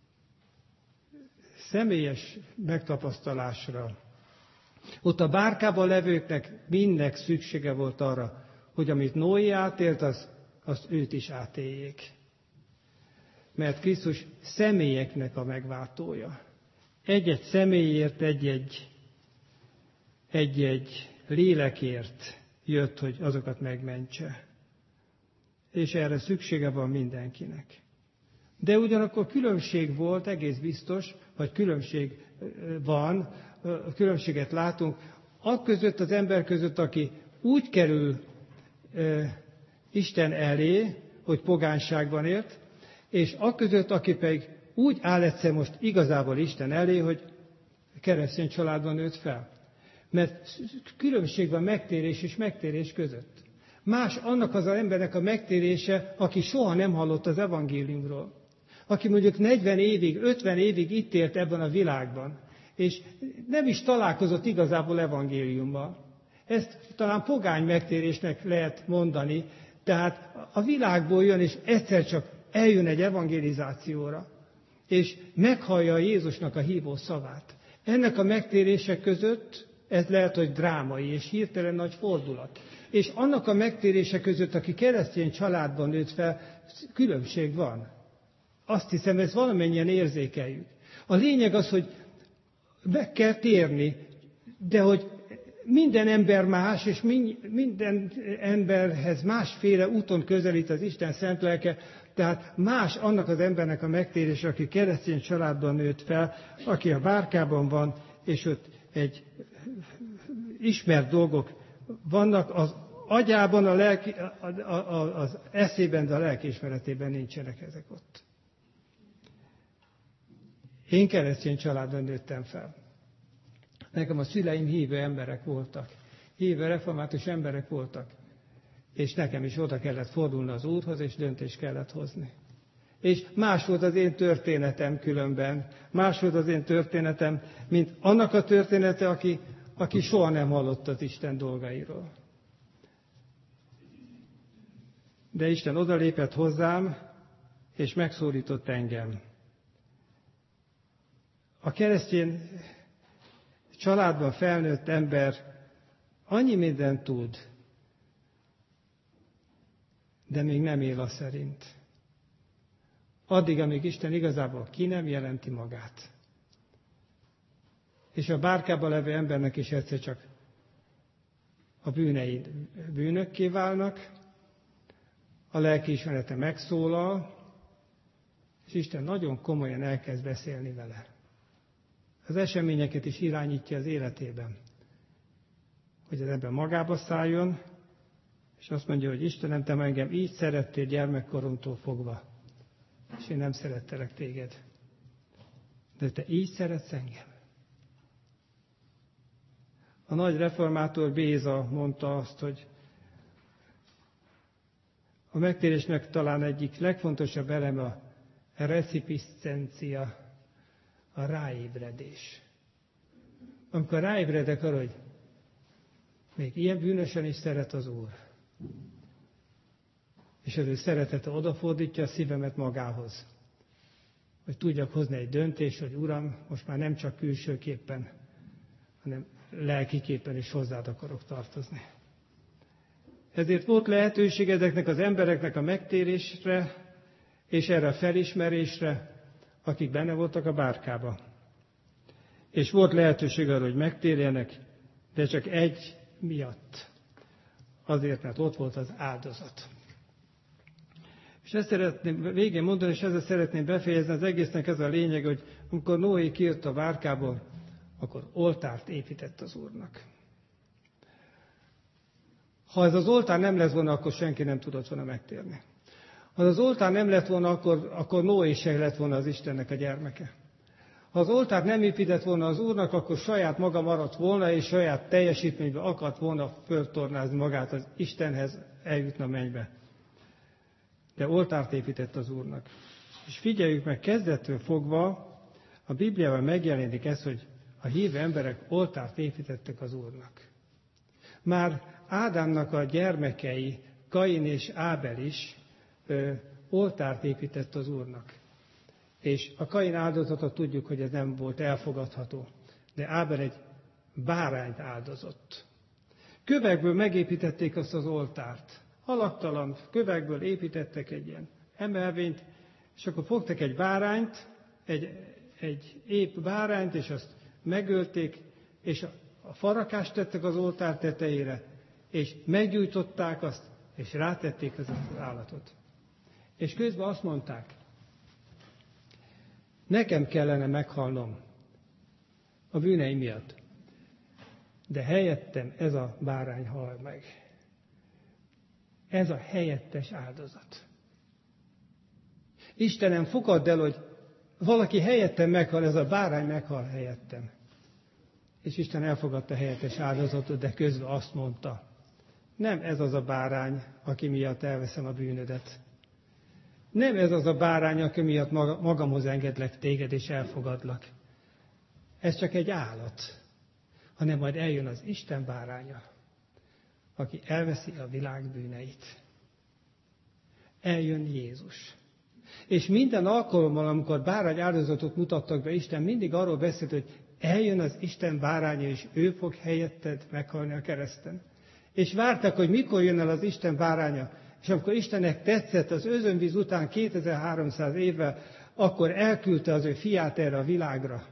személyes megtapasztalásra. Ott a bárkában levőknek mindnek szüksége volt arra, hogy amit Noé átélt, az, azt őt is átéljék. Mert Krisztus személyeknek a megváltója. Egy-egy személyért, egy-egy, egy-egy lélekért jött, hogy azokat megmentse. És erre szüksége van mindenkinek. De ugyanakkor különbség volt, egész biztos, vagy különbség van, különbséget látunk, akközött az ember között, aki úgy kerül e, Isten elé, hogy pogányságban élt, és akközött, aki pedig úgy áll egyszer most igazából Isten elé, hogy keresztény családban nőtt fel. Mert különbség van megtérés és megtérés között. Más annak az embernek a megtérése, aki soha nem hallott az evangéliumról. Aki mondjuk negyven évig, ötven évig itt élt ebben a világban, és nem is találkozott igazából evangéliummal. Ezt talán pogány megtérésnek lehet mondani, tehát a világból jön, és egyszer csak eljön egy evangelizációra, és meghallja Jézusnak a hívó szavát. Ennek a megtérések között ez lehet, hogy drámai és hirtelen nagy fordulat. És annak a megtérése között, aki keresztény családban nőtt fel, különbség van. Azt hiszem, ezt valamennyien érzékeljük. A lényeg az, hogy meg kell térni, de hogy minden ember más, és minden emberhez másféle úton közelít az Isten szent lelke, tehát más annak az embernek a megtérése, aki keresztény családban nőtt fel, aki a bárkában van, és ott egy ismert dolgok vannak az agyában, a lelki, a, a, a, az eszében, de a lelkiismeretében nincsenek ezek ott. Én keresztény családban nőttem fel. Nekem a szüleim hívő emberek voltak. Hívő református emberek voltak. És nekem is oda kellett fordulni az Úrhoz, és döntést kellett hozni. És más volt az én történetem különben. Más volt az én történetem, mint annak a története, aki, aki soha nem hallott az Isten dolgairól. De Isten odalépett hozzám, és megszólított engem. A keresztény családban felnőtt ember annyi mindent tud, de még nem él a szerint. Addig, amíg Isten igazából ki nem jelenti magát. És a bárkában levő embernek is egyszer csak a bűnei bűnökké válnak, a lelkiismerete megszólal, és Isten nagyon komolyan elkezd beszélni vele. Az eseményeket is irányítja az életében. Hogy az ember magába szálljon, és azt mondja, hogy Istenem, te engem így szerettél gyermekkoromtól fogva, és én nem szerettelek téged. De te így szeretsz engem. A nagy reformátor Béza mondta azt, hogy a megtérésnek talán egyik legfontosabb eleme a recipiscencia, a ráébredés. Amikor ráébredek arra, hogy még ilyen bűnösen is szeret az Úr, és az ő szeretete odafordítja a szívemet magához, hogy tudjak hozni egy döntést, hogy Uram, most már nem csak külsőképpen, hanem lelkiképpen is hozzád akarok tartozni. Ezért volt lehetőség ezeknek az embereknek a megtérésre, és erre a felismerésre, akik benne voltak a bárkába. És volt lehetőség arra, hogy megtérjenek, de csak egy miatt. Azért, mert ott volt az áldozat. És ezt szeretném végén mondani, és ezzel szeretném befejezni, az egésznek ez a lényeg, hogy amikor Noé kijött a bárkából, akkor oltárt épített az Úrnak. Ha ez az oltár nem lett volna, akkor senki nem tudott volna megtérni. Ha az oltár nem lett volna, akkor, akkor Noé se lett volna az Istennek a gyermeke. Ha az oltárt nem épített volna az Úrnak, akkor saját maga maradt volna, és saját teljesítményben akart volna föltornázni magát az Istenhez, eljutna mennybe. De oltárt épített az Úrnak. És figyeljük meg, kezdettől fogva a Bibliában megjelenik ez, hogy a hívő emberek oltárt építettek az Úrnak. Már Ádámnak a gyermekei, Kain és Ábel is ö, oltárt épített az Úrnak. És a Kain áldozatot tudjuk, hogy ez nem volt elfogadható. De Ábel egy bárányt áldozott. Kövekből megépítették azt az oltárt. Alaktalan kövekből építettek egy ilyen emelvényt, és akkor fogtak egy bárányt, egy, egy épp bárányt, és azt megölték, és a, a farakást tettek az oltár tetejére, és meggyújtották azt, és rátették az állatot. És közben azt mondták, nekem kellene meghalnom a bűneim miatt, de helyettem ez a bárány hal meg. Ez a helyettes áldozat. Istenem, fogadd el, hogy valaki helyettem meghal, ez a bárány meghal helyettem. És Isten elfogadta a helyettes áldozatot, de közben azt mondta, nem ez az a bárány, aki miatt elveszem a bűnödet. Nem ez az a bárány, aki miatt magamhoz engedlek téged, és elfogadlak. Ez csak egy állat, hanem majd eljön az Isten báránya, aki elveszi a világ bűneit. Eljön Jézus. És minden alkalommal, amikor bárány áldozatot mutattak be, Isten mindig arról beszélt, hogy eljön az Isten báránya, és ő fog helyetted meghalni a kereszten. És vártak, hogy mikor jön el az Isten báránya. És amikor Istennek tetszett az özönvíz után kétezer-háromszáz évvel, akkor elküldte az ő fiát erre a világra.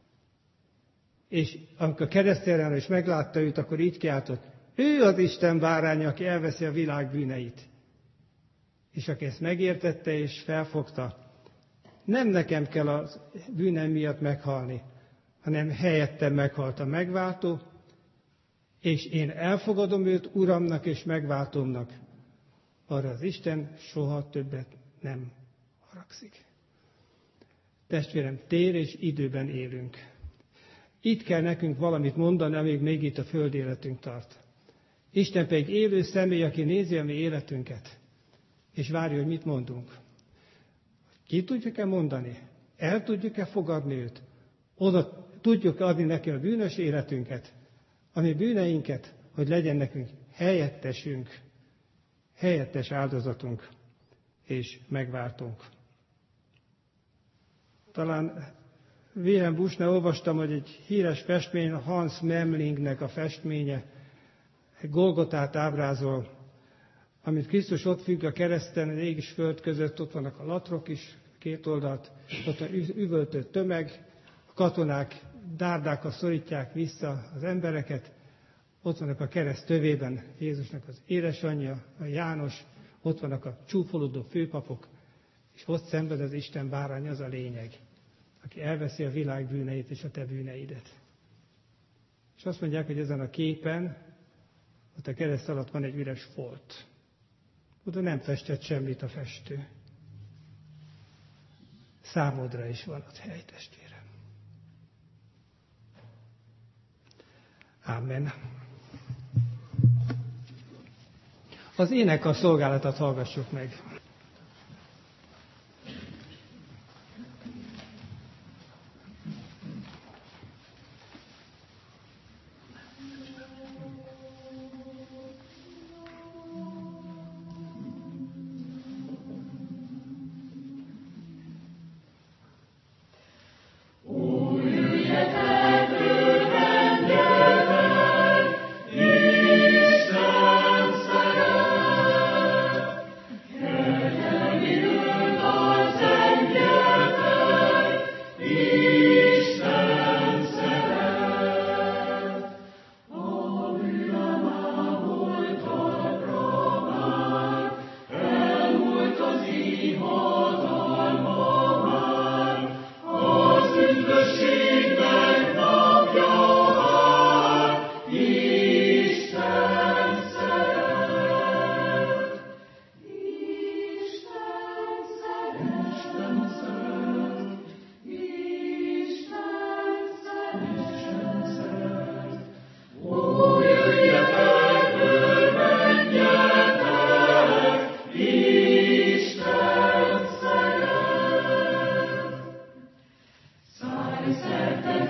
És amikor keresztényre is meglátta őt, akkor így kiáltott, ő az Isten báránya, aki elveszi a világ bűneit. És aki ezt megértette és felfogta, nem nekem kell a bűnem miatt meghalni, hanem helyettem meghalt a megváltó, és én elfogadom őt Uramnak és megváltómnak. Arra az Isten soha többet nem haragszik. Testvérem, tér és időben élünk. Itt kell nekünk valamit mondani, amíg még itt a földi életünk tart. Isten pedig élő személy, aki nézi a mi életünket, és várja, hogy mit mondunk. Ki tudjuk-e mondani? El tudjuk-e fogadni őt? Oda tudjuk adni neki a bűnös életünket, a mi bűneinket, hogy legyen nekünk helyettesünk, helyettes áldozatunk és megváltunk. Talán Wilhelm Buschnál olvastam, hogy egy híres festmény, Hans Memlingnek a festménye, egy Golgotát ábrázol, amit Krisztus ott függ a kereszten, az ég és föld között, ott vannak a latrok is, két oldalt, ott van üvöltő tömeg, a katonák dárdákkal szorítják vissza az embereket, ott vannak a kereszt tövében Jézusnak az édesanyja, a János, ott vannak a csúfolódó főpapok, és ott szenved az Isten bárány, az a lényeg, aki elveszi a világ bűneit és a te bűneidet. És azt mondják, hogy ezen a képen, ott a kereszt alatt van egy üres folt. Oda nem festett semmit a festő. Számodra is van ott hely, testvérem. Amen. Az énekkar szolgálatot hallgassuk meg. Yeah.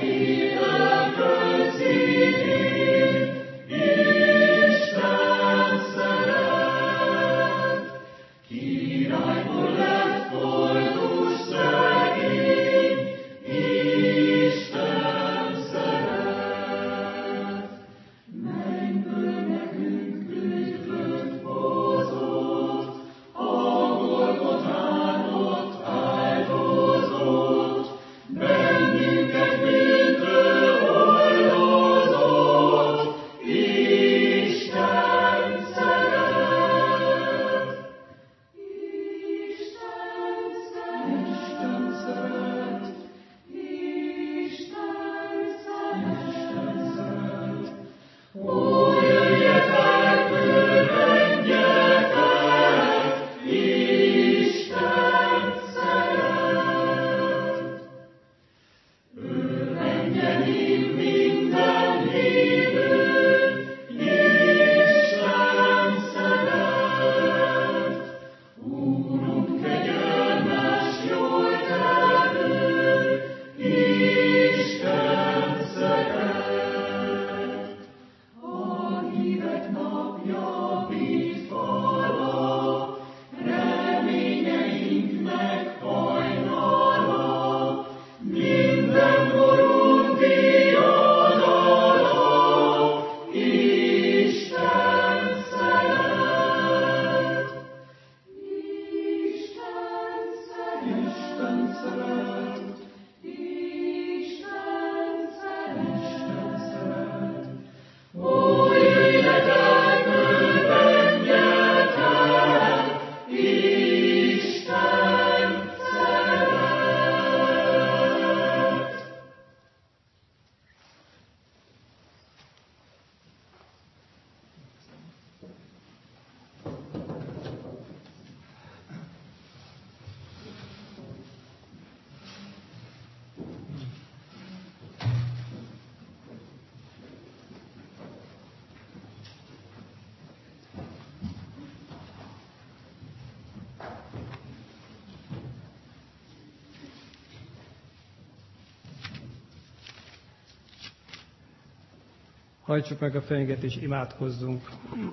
Hajtsuk meg a fejünket és imádkozzunk.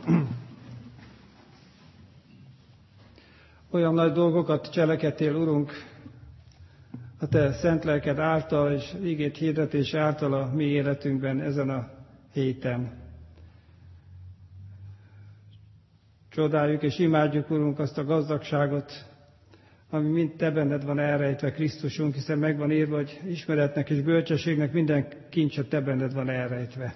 Olyan nagy dolgokat cselekedtél, Urunk, a Te szent lelked által és igét hirdetés által a mi életünkben ezen a héten. Csodáljuk és imádjuk, Urunk, azt a gazdagságot, ami mind Te benned van elrejtve, Krisztusunk, hiszen megvan írva, hogy ismeretnek és bölcsességnek minden kincse Te benned van elrejtve.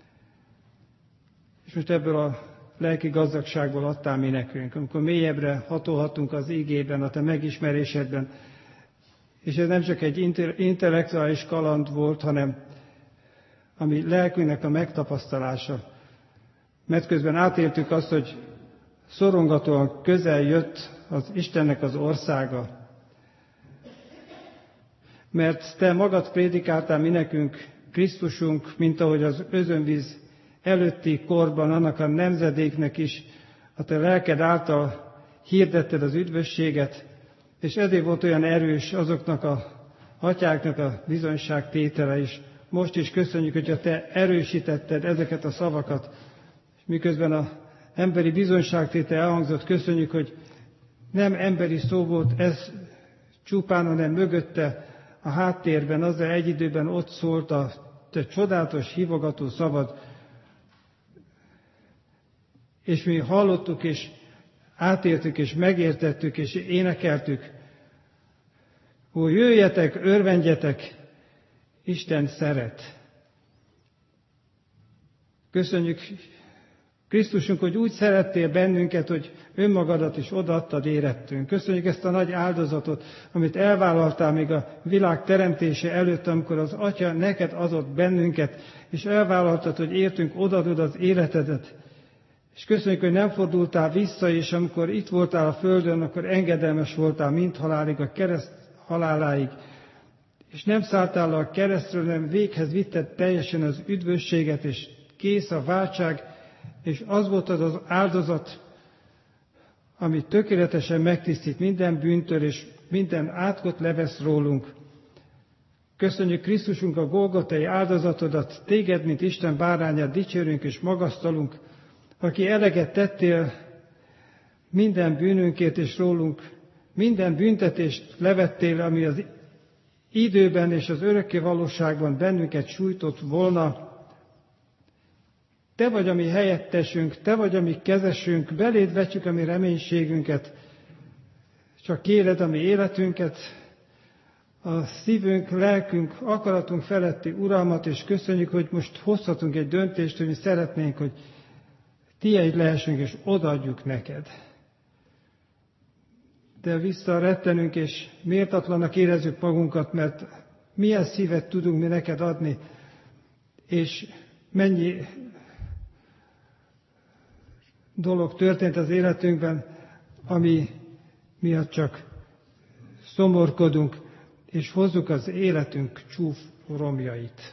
És most ebből a lelki gazdagságból adtál mi nekünk, amikor mélyebbre hatolhatunk az ígében, a Te megismerésedben. És ez nem csak egy intellektuális kaland volt, hanem a mi lelkünknek a megtapasztalása. Mert közben átéltük azt, hogy szorongatóan közel jött az Istennek az országa. Mert Te magad prédikáltál mi nekünk, Krisztusunk, mint ahogy az özönvíz előtti korban annak a nemzedéknek is a Te lelked által hirdetted az üdvösséget, és ezért volt olyan erős azoknak a atyáknak a bizonyságtétele is. Most is köszönjük, hogy Te erősítetted ezeket a szavakat, és miközben az emberi bizonyságtétel elhangzott, köszönjük, hogy nem emberi szó volt ez csupán, hanem mögötte a háttérben, azzal egy időben ott szólt a Te csodálatos, hívogató szavad, és mi hallottuk, és átéltük, és megértettük, és énekeltük. Ó, jöjjetek, örvendjetek, Isten szeret. Köszönjük, Krisztusunk, hogy úgy szerettél bennünket, hogy önmagadat is odaadtad érettünk. Köszönjük ezt a nagy áldozatot, amit elvállaltál még a világ teremtése előtt, amikor az Atya neked adott bennünket, és elvállaltad, hogy értünk, odaadod az életedet. És köszönjük, hogy nem fordultál vissza, és amikor itt voltál a földön, akkor engedelmes voltál mind halálig, a kereszt haláláig. És nem szálltál le a keresztről, hanem véghez vitted teljesen az üdvösséget, és kész a váltság, és az volt az az áldozat, ami tökéletesen megtisztít minden bűntől, és minden átkot levesz rólunk. Köszönjük Krisztusunk a Golgotai áldozatodat, téged, mint Isten bárányát dicsérünk és magasztalunk, aki eleget tettél minden bűnünkért és rólunk, minden büntetést levettél, ami az időben és az örökké valóságban bennünket sújtott volna. Te vagy a mi helyettesünk, te vagy a mi kezesünk, beléd vetjük a mi reménységünket, csak kéred a mi életünket, a szívünk, lelkünk, akaratunk feletti uralmat, és köszönjük, hogy most hozhatunk egy döntést, hogy mi szeretnénk, hogy tiéd lehessünk, és odaadjuk neked. De visszarettenünk, és méltatlanak érezzük magunkat, mert milyen szívet tudunk mi neked adni, és mennyi dolog történt az életünkben, ami miatt csak szomorkodunk, és hozzuk az életünk csúf romjait.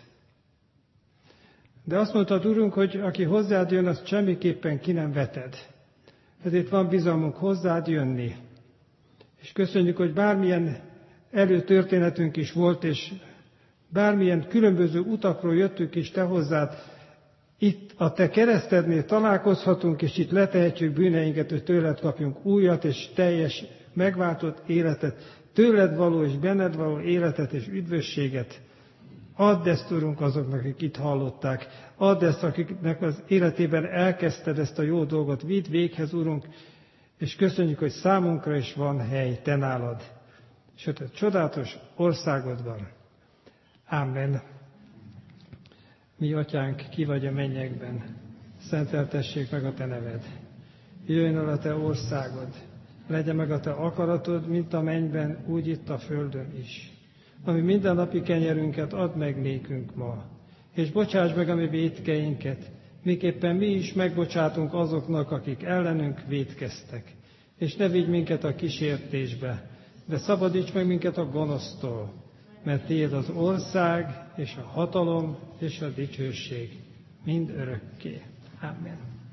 De azt mondtad, Urunk, hogy aki hozzád jön, azt semmiképpen ki nem veted. Ezért van bizalmunk hozzád jönni. És köszönjük, hogy bármilyen előtörténetünk is volt, és bármilyen különböző utakról jöttünk is te hozzád, itt a te keresztednél találkozhatunk, és itt letehetjük bűneinket, hogy tőled kapjunk újat és teljes megváltott életet, tőled való és benned való életet és üdvösséget. Add ezt, Urunk, azoknak, akik itt hallották. Add ezt, akiknek az életében elkezdted ezt a jó dolgot. Vidd véghez, Urunk, és köszönjük, hogy számunkra is van hely te nálad, és a te csodálatos országodban. Amen. Mi, Atyánk, ki vagy a mennyekben, szenteltessék meg a te neved. Jöjjön el a te országod, legyen meg a te akaratod, mint a mennyben, úgy itt a földön is. Ami mindennapi kenyerünket add meg nékünk ma, és bocsáss meg a mi vétkeinket, miképpen mi is megbocsátunk azoknak, akik ellenünk vétkeztek. És ne vigy minket a kísértésbe, de szabadíts meg minket a gonosztól, mert tiéd az ország, és a hatalom, és a dicsőség mind örökké. Amen.